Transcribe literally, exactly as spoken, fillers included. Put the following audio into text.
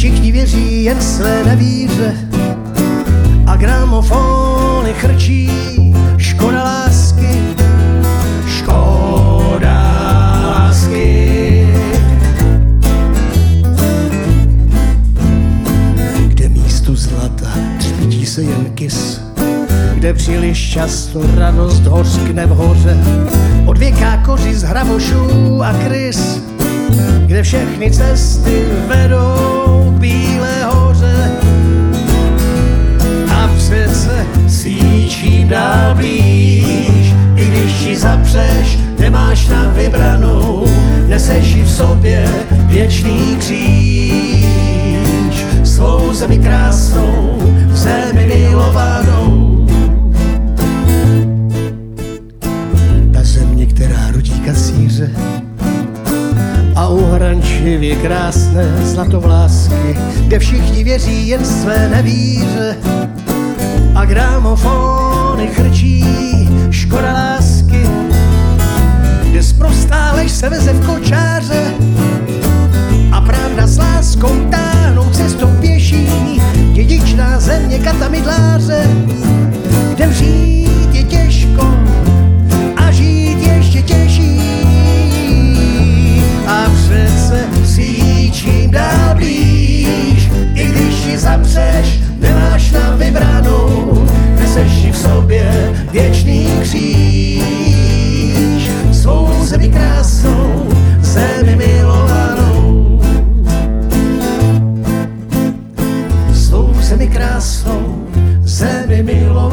všichni věří jen své nevíře a gramofony chrčí. Škoda lásky, škoda lásky. Kde místo zlata třpití se jen kys, kde příliš často radost hořkne v hoře od věká koří z hravošů a krys, kde všechny cesty vedou k Bílé hoře. A přece síčím dál blíž, i když ti zapřeš, nemáš na vybranou, neseš ji v sobě věčný kříž. Svou zemi krásnou, zemi milovanou, ta země, která rodí kasíře a uhrančivě krásné zlatovlásky, kde všichni věří jen své nevíře a gramofony chrčí. Škoda lásky, kde sprostá lež se veze v kočáře a pravda s láskou táhnou cestou pěší. Dědičná země katamidláře, kde vřít je těžko a žít ještě těžší. A přece síčím dál blíž, i když ji zapřeš, nemáš na vybranou, neseš ji v sobě věčný kříž. Svou zemi krásnou, zemi milovanou, svou zemi krásnou, zemi milovanou.